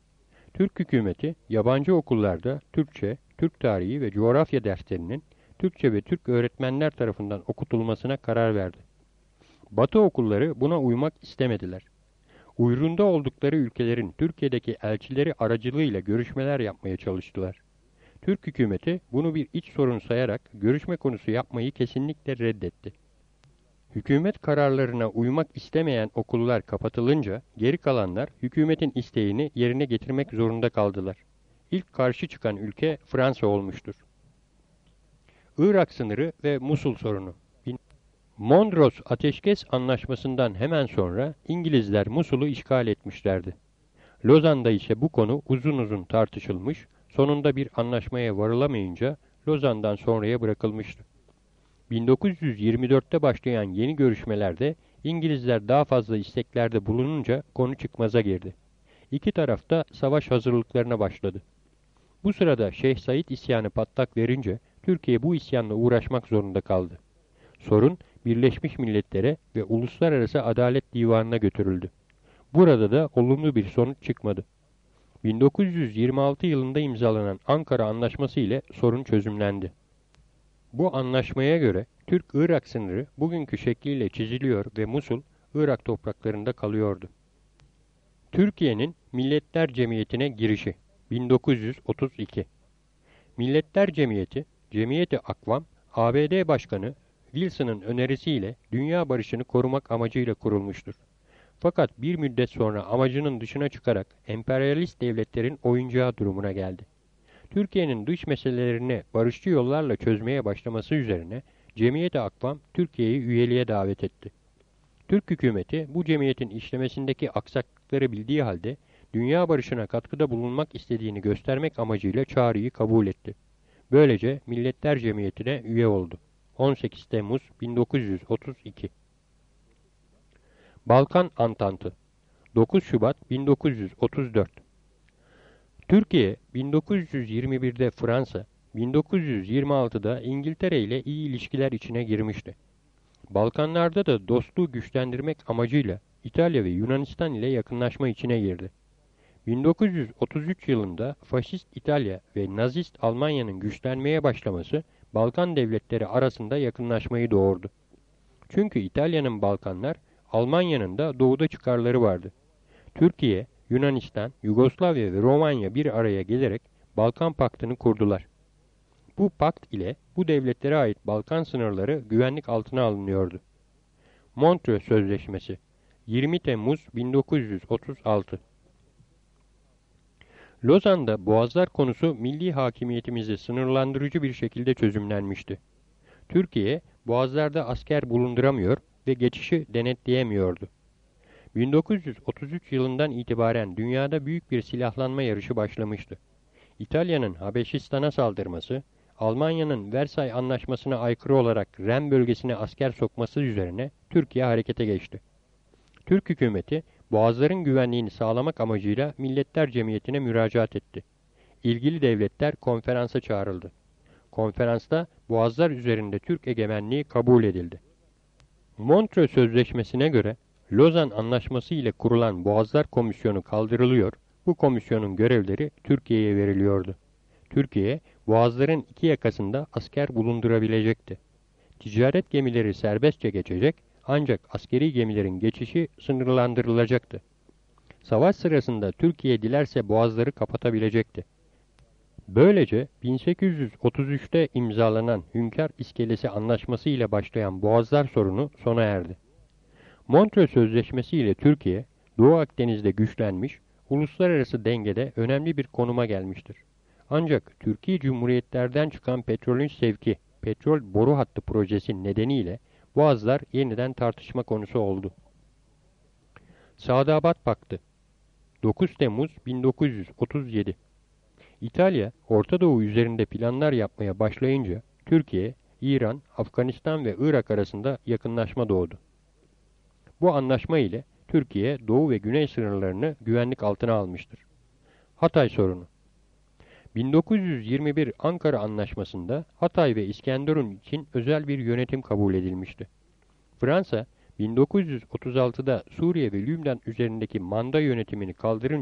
Türk hükümeti yabancı okullarda Türkçe, Türk tarihi ve coğrafya derslerinin Türkçe ve Türk öğretmenler tarafından okutulmasına karar verdi. Batı okulları buna uymak istemediler. Uyruğunda oldukları ülkelerin Türkiye'deki elçileri aracılığıyla görüşmeler yapmaya çalıştılar. Türk hükümeti bunu bir iç sorun sayarak görüşme konusu yapmayı kesinlikle reddetti. Hükümet kararlarına uymak istemeyen okullar kapatılınca geri kalanlar hükümetin isteğini yerine getirmek zorunda kaldılar. İlk karşı çıkan ülke Fransa olmuştur. Irak sınırı ve Musul sorunu. Mondros Ateşkes Anlaşması'ndan hemen sonra İngilizler Musul'u işgal etmişlerdi. Lozan'da ise bu konu uzun uzun tartışılmış, sonunda bir anlaşmaya varılamayınca Lozan'dan sonraya bırakılmıştı. bin dokuz yüz yirmi dörtte başlayan yeni görüşmelerde İngilizler daha fazla isteklerde bulununca konu çıkmaza girdi. İki taraf da savaş hazırlıklarına başladı. Bu sırada Şeyh Said isyanı patlak verince Türkiye bu isyanla uğraşmak zorunda kaldı. Sorun Birleşmiş Milletler'e ve Uluslararası Adalet Divanı'na götürüldü. Burada da olumlu bir sonuç çıkmadı. bin dokuz yüz yirmi altı yılında imzalanan Ankara Anlaşması ile sorun çözümlendi. Bu anlaşmaya göre Türk-Irak sınırı bugünkü şekliyle çiziliyor ve Musul, Irak topraklarında kalıyordu. Türkiye'nin Milletler Cemiyeti'ne girişi bin dokuz yüz otuz iki. Milletler Cemiyeti, Cemiyeti Akvam, A B D Başkanı Wilson'ın önerisiyle dünya barışını korumak amacıyla kurulmuştur. Fakat bir müddet sonra amacının dışına çıkarak emperyalist devletlerin oyuncağı durumuna geldi. Türkiye'nin dış meselelerini barışçı yollarla çözmeye başlaması üzerine Cemiyet-i Akvam Türkiye'yi üyeliğe davet etti. Türk hükümeti bu cemiyetin işlemesindeki aksaklıkları bildiği halde dünya barışına katkıda bulunmak istediğini göstermek amacıyla çağrıyı kabul etti. Böylece Milletler Cemiyeti'ne üye oldu. on sekiz Temmuz bin dokuz yüz otuz iki. Balkan Antantı dokuz Şubat bin dokuz yüz otuz dört. Türkiye bin dokuz yüz yirmi birde Fransa, bin dokuz yüz yirmi altıda İngiltere ile iyi ilişkiler içine girmişti. Balkanlarda da dostluğu güçlendirmek amacıyla İtalya ve Yunanistan ile yakınlaşma içine girdi. bin dokuz yüz otuz üç yılında Faşist İtalya ve Nazist Almanya'nın güçlenmeye başlaması Balkan devletleri arasında yakınlaşmayı doğurdu. Çünkü İtalya'nın Balkanlar, Almanya'nın da doğuda çıkarları vardı. Türkiye, Yunanistan, Yugoslavya ve Romanya bir araya gelerek Balkan Paktı'nı kurdular. Bu pakt ile bu devletlere ait Balkan sınırları güvenlik altına alınıyordu. Montreux Sözleşmesi yirmi Temmuz bin dokuz yüz otuz altı. Lozan'da Boğazlar konusu milli hakimiyetimizi sınırlandırıcı bir şekilde çözümlenmişti. Türkiye, Boğazlarda asker bulunduramıyor ve geçişi denetleyemiyordu. bin dokuz yüz otuz üç yılından itibaren dünyada büyük bir silahlanma yarışı başlamıştı. İtalya'nın Habeşistan'a saldırması, Almanya'nın Versay Anlaşması'na aykırı olarak Ren bölgesine asker sokması üzerine Türkiye harekete geçti. Türk hükümeti, Boğazların güvenliğini sağlamak amacıyla Milletler Cemiyeti'ne müracaat etti. İlgili devletler konferansa çağrıldı. Konferansta Boğazlar üzerinde Türk egemenliği kabul edildi. Montreux Sözleşmesi'ne göre Lozan Anlaşması ile kurulan Boğazlar Komisyonu kaldırılıyor, bu komisyonun görevleri Türkiye'ye veriliyordu. Türkiye, Boğazların iki yakasında asker bulundurabilecekti. Ticaret gemileri serbestçe geçecek, ancak askeri gemilerin geçişi sınırlandırılacaktı. Savaş sırasında Türkiye dilerse boğazları kapatabilecekti. Böylece bin sekiz yüz otuz üçte imzalanan Hünkar İskelesi Anlaşması ile başlayan Boğazlar sorunu sona erdi. Montreux Sözleşmesi ile Türkiye, Doğu Akdeniz'de güçlenmiş, uluslararası dengede önemli bir konuma gelmiştir. Ancak Türkiye Cumhuriyetlerden çıkan petrolün sevki, petrol boru hattı projesi nedeniyle Boğazlar yeniden tartışma konusu oldu. Sadabat Paktı dokuz Temmuz bin dokuz yüz otuz yedi. İtalya, Orta Doğu üzerinde planlar yapmaya başlayınca Türkiye, İran, Afganistan ve Irak arasında yakınlaşma doğdu. Bu anlaşma ile Türkiye, Doğu ve Güney sınırlarını güvenlik altına almıştır. Hatay sorunu bin dokuz yüz yirmi bir Ankara Anlaşması'nda Hatay ve İskenderun için özel bir yönetim kabul edilmişti. Fransa, bin dokuz yüz otuz altıda Suriye ve Lübnan üzerindeki manda yönetimini kaldırınca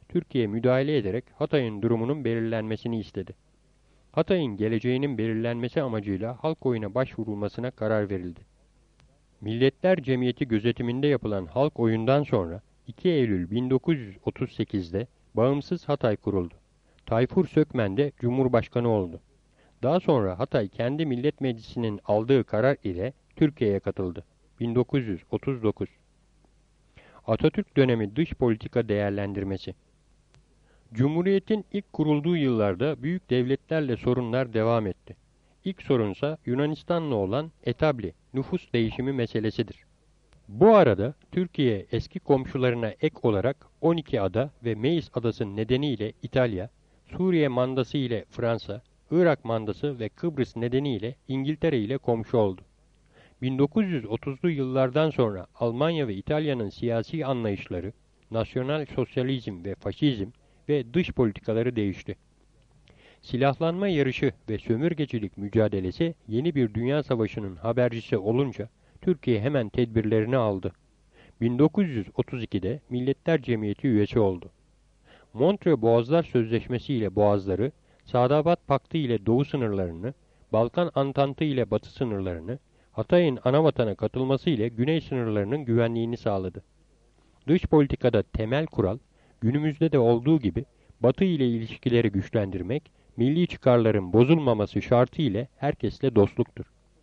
Türkiye müdahale ederek Hatay'ın durumunun belirlenmesini istedi. Hatay'ın geleceğinin belirlenmesi amacıyla halk oyuna başvurulmasına karar verildi. Milletler Cemiyeti gözetiminde yapılan halk oyundan sonra iki Eylül bin dokuz yüz otuz sekiz'de bağımsız Hatay kuruldu. Tayfur Sökmen de Cumhurbaşkanı oldu. Daha sonra Hatay kendi Millet Meclisi'nin aldığı karar ile Türkiye'ye katıldı. bin dokuz yüz otuz dokuz Atatürk dönemi dış politika değerlendirmesi. Cumhuriyetin ilk kurulduğu yıllarda büyük devletlerle sorunlar devam etti. İlk sorunsa Yunanistan'la olan etabli, nüfus değişimi meselesidir. Bu arada Türkiye eski komşularına ek olarak on iki ada ve Meis adası nedeniyle İtalya, Suriye mandası ile Fransa, Irak mandası ve Kıbrıs nedeniyle İngiltere ile komşu oldu. bin dokuz yüz otuz'lu yıllardan sonra Almanya ve İtalya'nın siyasi anlayışları, nasyonal sosyalizm ve faşizm ve dış politikaları değişti. Silahlanma yarışı ve sömürgecilik mücadelesi yeni bir dünya savaşının habercisi olunca Türkiye hemen tedbirlerini aldı. bin dokuz yüz otuz iki'de Milletler Cemiyeti üyesi oldu. Montreux Boğazlar Sözleşmesi ile Boğazları, Sadabat Paktı ile Doğu sınırlarını, Balkan Antantı ile Batı sınırlarını, Hatay'ın anavatana katılması ile Güney sınırlarının güvenliğini sağladı. Dış politikada temel kural, günümüzde de olduğu gibi Batı ile ilişkileri güçlendirmek, milli çıkarların bozulmaması şartı ile herkesle dostluktur.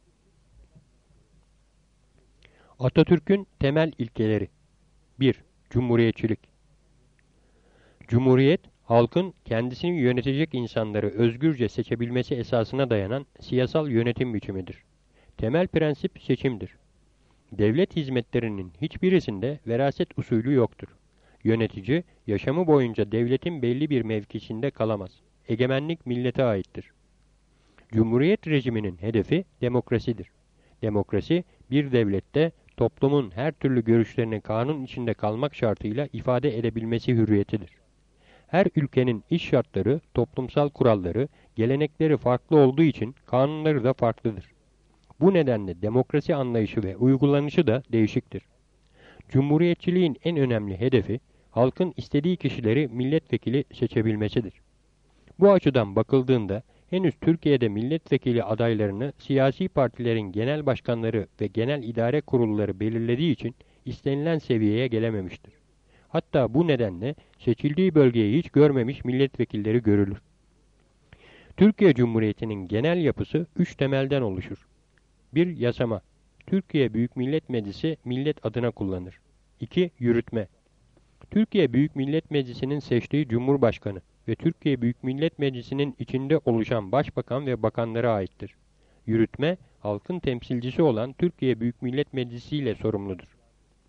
Atatürk'ün temel ilkeleri. bir. Cumhuriyetçilik. Cumhuriyet, halkın kendisini yönetecek insanları özgürce seçebilmesi esasına dayanan siyasal yönetim biçimidir. Temel prensip seçimdir. Devlet hizmetlerinin hiçbirisinde veraset usulü yoktur. Yönetici, yaşamı boyunca devletin belli bir mevkisinde kalamaz. Egemenlik millete aittir. Cumhuriyet rejiminin hedefi demokrasidir. Demokrasi, bir devlette toplumun her türlü görüşlerinin kanun içinde kalmak şartıyla ifade edebilmesi hürriyetidir. Her ülkenin iş şartları, toplumsal kuralları, gelenekleri farklı olduğu için kanunları da farklıdır. Bu nedenle demokrasi anlayışı ve uygulanışı da değişiktir. Cumhuriyetçiliğin en önemli hedefi, halkın istediği kişileri milletvekili seçebilmesidir. Bu açıdan bakıldığında, henüz Türkiye'de milletvekili adaylarını siyasi partilerin genel başkanları ve genel idare kurulları belirlediği için istenilen seviyeye gelememiştir. Hatta bu nedenle seçildiği bölgeyi hiç görmemiş milletvekilleri görülür. Türkiye Cumhuriyeti'nin genel yapısı üç temelden oluşur. bir. Yasama. Türkiye Büyük Millet Meclisi millet adına kullanır. iki. Yürütme. Türkiye Büyük Millet Meclisi'nin seçtiği Cumhurbaşkanı ve Türkiye Büyük Millet Meclisi'nin içinde oluşan başbakan ve bakanlara aittir. Yürütme, halkın temsilcisi olan Türkiye Büyük Millet Meclisi ile sorumludur.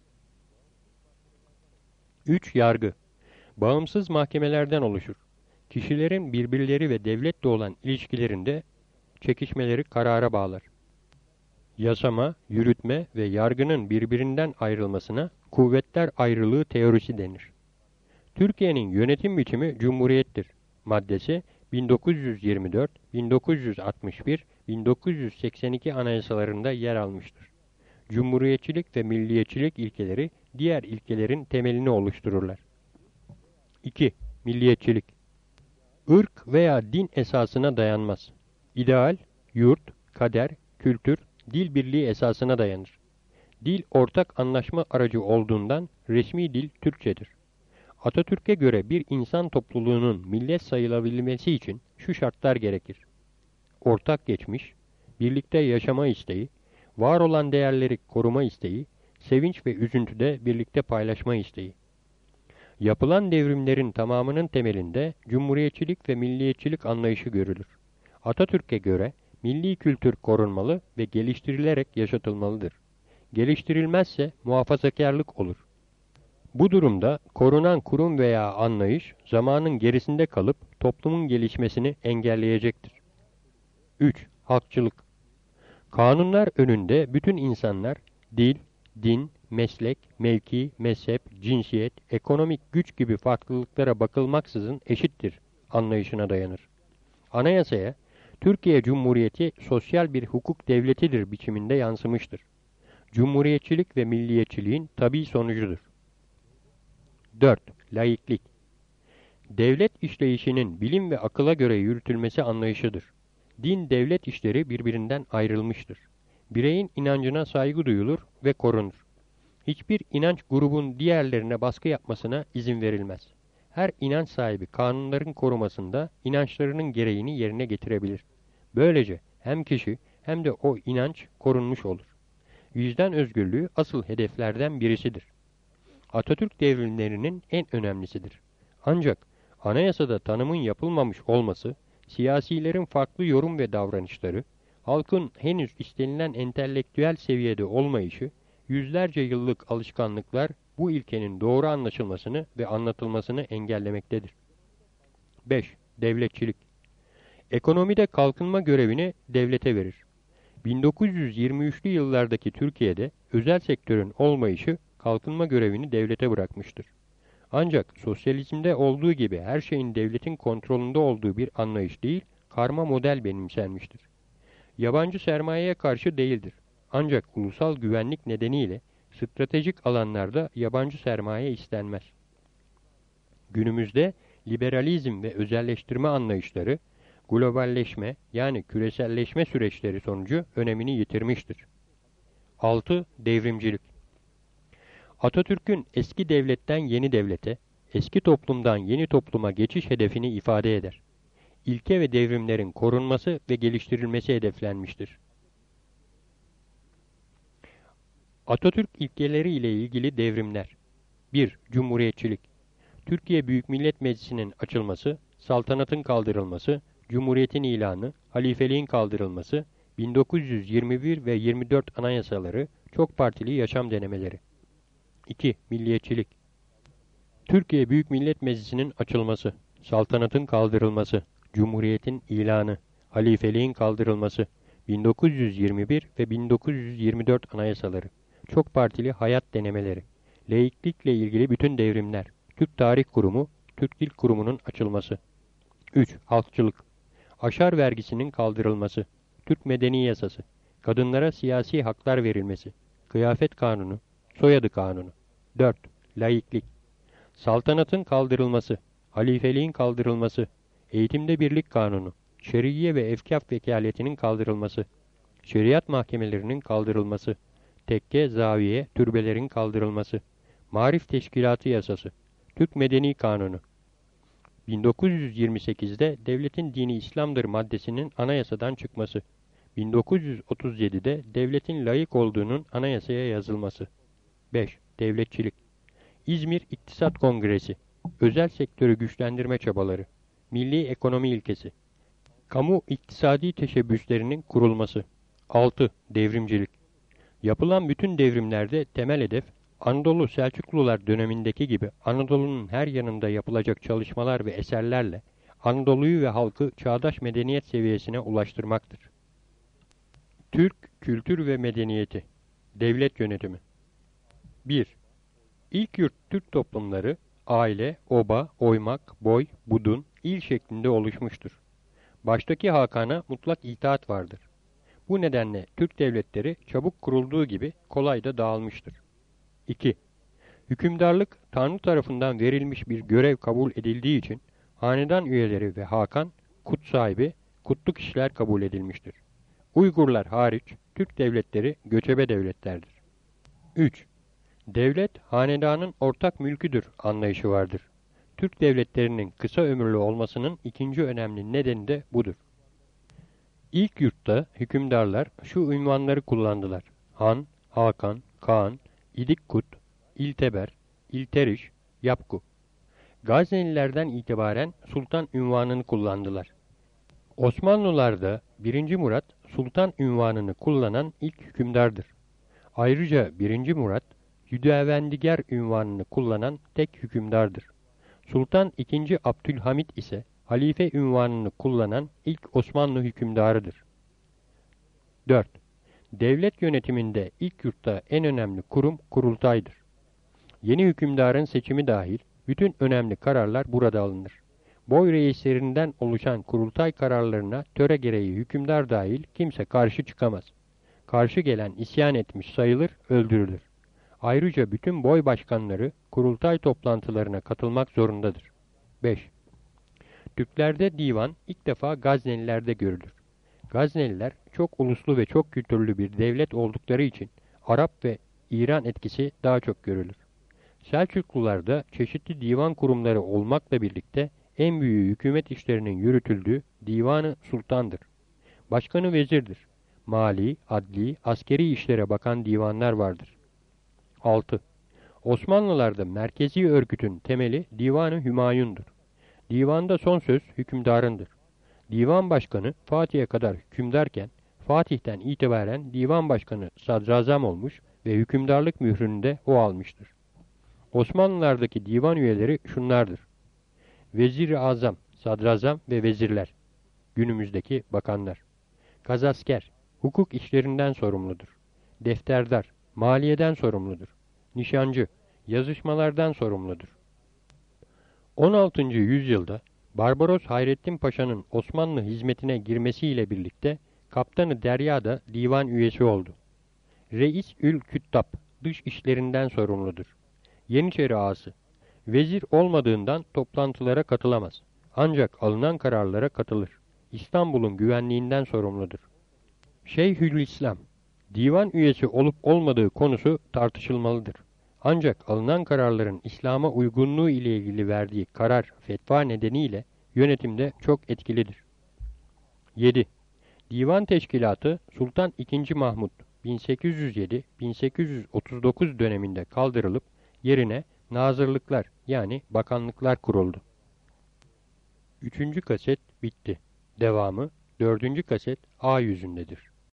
üç. Yargı. Bağımsız mahkemelerden oluşur. Kişilerin birbirleri ve devletle olan ilişkilerinde çekişmeleri karara bağlar. Yasama, yürütme ve yargının birbirinden ayrılmasına kuvvetler ayrılığı teorisi denir. Türkiye'nin yönetim biçimi cumhuriyettir. Maddesi bin dokuz yüz yirmi dört, bin dokuz yüz altmış bir, bin dokuz yüz seksen iki anayasalarında yer almıştır. Cumhuriyetçilik ve milliyetçilik ilkeleri diğer ilkelerin temelini oluştururlar. iki. Milliyetçilik. Irk veya din esasına dayanmaz. İdeal, yurt, kader, kültür, dil birliği esasına dayanır. Dil ortak anlaşma aracı olduğundan resmi dil Türkçedir. Atatürk'e göre bir insan topluluğunun millet sayılabilmesi için şu şartlar gerekir. Ortak geçmiş, birlikte yaşama isteği, var olan değerleri koruma isteği, sevinç ve üzüntüde birlikte paylaşma isteği. Yapılan devrimlerin tamamının temelinde cumhuriyetçilik ve milliyetçilik anlayışı görülür. Atatürk'e göre milli kültür korunmalı ve geliştirilerek yaşatılmalıdır. Geliştirilmezse muhafazakarlık olur. Bu durumda korunan kurum veya anlayış zamanın gerisinde kalıp toplumun gelişmesini engelleyecektir. üç. Halkçılık. Kanunlar önünde bütün insanlar dil, din, meslek, mevki, mezhep, cinsiyet, ekonomik güç gibi farklılıklara bakılmaksızın eşittir anlayışına dayanır. Anayasaya Türkiye Cumhuriyeti sosyal bir hukuk devletidir biçiminde yansımıştır. Cumhuriyetçilik ve milliyetçiliğin tabii sonucudur. dört. Laiklik. Devlet işleyişinin bilim ve akıla göre yürütülmesi anlayışıdır. Din, devlet işleri birbirinden ayrılmıştır. Bireyin inancına saygı duyulur ve korunur. Hiçbir inanç grubun diğerlerine baskı yapmasına izin verilmez. Her inanç sahibi kanunların korumasında inançlarının gereğini yerine getirebilir. Böylece hem kişi hem de o inanç korunmuş olur. Vicdan özgürlüğü asıl hedeflerden birisidir. Atatürk devrimlerinin en önemlisidir. Ancak anayasada tanımın yapılmamış olması, siyasilerin farklı yorum ve davranışları, halkın henüz istenilen entelektüel seviyede olmayışı, yüzlerce yıllık alışkanlıklar bu ilkenin doğru anlaşılmasını ve anlatılmasını engellemektedir. beş. Devletçilik. Ekonomide kalkınma görevini devlete verir. bin dokuz yüz yirmi üçlü yıllardaki Türkiye'de özel sektörün olmayışı kalkınma görevini devlete bırakmıştır. Ancak sosyalizmde olduğu gibi her şeyin devletin kontrolünde olduğu bir anlayış değil, karma model benimsenmiştir. Yabancı sermayeye karşı değildir. Ancak ulusal güvenlik nedeniyle stratejik alanlarda yabancı sermaye istenmez. Günümüzde liberalizm ve özelleştirme anlayışları, globalleşme yani küreselleşme süreçleri sonucu önemini yitirmiştir. altı. Devrimcilik. Atatürk'ün eski devletten yeni devlete, eski toplumdan yeni topluma geçiş hedefini ifade eder. İlke ve devrimlerin korunması ve geliştirilmesi hedeflenmiştir. Atatürk ilkeleri ile ilgili devrimler. bir. Cumhuriyetçilik. Türkiye Büyük Millet Meclisi'nin açılması, saltanatın kaldırılması, cumhuriyetin ilanı, halifeliğin kaldırılması, bin dokuz yüz yirmi bir ve yirmi dört anayasaları, çok partili yaşam denemeleri. iki. Milliyetçilik. Türkiye Büyük Millet Meclisi'nin açılması, saltanatın kaldırılması, cumhuriyetin ilanı, halifeliğin kaldırılması, bin dokuz yüz yirmi bir ve bin dokuz yüz yirmi dört anayasaları, çok partili hayat denemeleri, laiklikle ilgili bütün devrimler, Türk Tarih Kurumu, Türk Dil Kurumu'nun açılması. üç. Halkçılık. Aşar vergisinin kaldırılması, Türk Medeni Yasası, kadınlara siyasi haklar verilmesi, kıyafet kanunu, soyadı kanunu. dört. Laiklik. Saltanatın kaldırılması, halifeliğin kaldırılması, eğitimde birlik kanunu, şeriye ve efkaf vekaletinin kaldırılması, şeriat mahkemelerinin kaldırılması, tekke, zaviye, türbelerin kaldırılması, Marif Teşkilatı Yasası, Türk Medeni Kanunu. bin dokuz yüz yirmi sekizde devletin dini İslam'dır maddesinin anayasadan çıkması, bin dokuz yüz otuz yedide devletin laik olduğunun anayasaya yazılması. beş. Devletçilik. İzmir İktisat Kongresi, özel sektörü güçlendirme çabaları, milli ekonomi ilkesi, kamu iktisadi teşebbüslerinin kurulması. altı. Devrimcilik. Yapılan bütün devrimlerde temel hedef, Anadolu Selçuklular dönemindeki gibi Anadolu'nun her yanında yapılacak çalışmalar ve eserlerle Anadolu'yu ve halkı çağdaş medeniyet seviyesine ulaştırmaktır. Türk kültür ve medeniyeti. Devlet yönetimi. bir. İlk yurt Türk toplumları aile, oba, oymak, boy, budun, il şeklinde oluşmuştur. Baştaki Hakan'a mutlak itaat vardır. Bu nedenle Türk devletleri çabuk kurulduğu gibi kolay da dağılmıştır. iki. Hükümdarlık Tanrı tarafından verilmiş bir görev kabul edildiği için hanedan üyeleri ve Hakan kut sahibi, kutlu kişiler kabul edilmiştir. Uygurlar hariç Türk devletleri göçebe devletlerdir. üç. Devlet hanedanın ortak mülküdür anlayışı vardır. Türk devletlerinin kısa ömürlü olmasının ikinci önemli nedeni de budur. İlk yurtta hükümdarlar şu unvanları kullandılar: Han, Hakan, Kaan, İdikkut, İlteber, İlteriş, Yapku. Gaznelilerden itibaren sultan unvanını kullandılar. Osmanlılar'da birinci Murat sultan unvanını kullanan ilk hükümdardır. Ayrıca birinci Murat Hüdavendigar unvanını kullanan tek hükümdardır. Sultan ikinci Abdülhamit ise halife unvanını kullanan ilk Osmanlı hükümdarıdır. dört. Devlet yönetiminde ilk yurtta en önemli kurum kurultaydır. Yeni hükümdarın seçimi dahil bütün önemli kararlar burada alınır. Boy reislerinden oluşan kurultay kararlarına töre gereği hükümdar dahil kimse karşı çıkamaz. Karşı gelen isyan etmiş sayılır, öldürülür. Ayrıca bütün boy başkanları kurultay toplantılarına katılmak zorundadır. beş. Türklerde divan ilk defa Gaznelilerde görülür. Gazneliler çok uluslu ve çok kültürlü bir devlet oldukları için Arap ve İran etkisi daha çok görülür. Selçuklularda çeşitli divan kurumları olmakla birlikte en büyüğü hükümet işlerinin yürütüldüğü Divanı Sultan'dır. Başkanı vezirdir. Mali, adli, askeri işlere bakan divanlar vardır. altı. Osmanlılarda merkezi örgütün temeli Divanı Hümayun'dur. Divanda son söz hükümdarındır. Divan başkanı Fatih'e kadar hükümdarken Fatih'ten itibaren divan başkanı sadrazam olmuş ve hükümdarlık mührünü de o almıştır. Osmanlılardaki divan üyeleri şunlardır: Vezir-i Azam, sadrazam ve vezirler, günümüzdeki bakanlar. Kazasker, hukuk işlerinden sorumludur. Defterdar, maliyeden sorumludur. Nişancı, yazışmalardan sorumludur. on altıncı yüzyılda Barbaros Hayrettin Paşa'nın Osmanlı hizmetine girmesiyle birlikte Kaptanı Derya da divan üyesi oldu. Reis-ül Küttab, dış işlerinden sorumludur. Yeniçeri ağası, vezir olmadığından toplantılara katılamaz. Ancak alınan kararlara katılır. İstanbul'un güvenliğinden sorumludur. Şeyhülislam, divan üyesi olup olmadığı konusu tartışılmalıdır. Ancak alınan kararların İslam'a uygunluğu ile ilgili verdiği karar, fetva nedeniyle yönetimde çok etkilidir. yedi. Divan Teşkilatı Sultan ikinci. Mahmud bin sekiz yüz yedi - bin sekiz yüz otuz dokuz döneminde kaldırılıp yerine nazırlıklar yani bakanlıklar kuruldu. Üçüncü kaset bitti. Devamı dördüncü kaset A yüzündedir.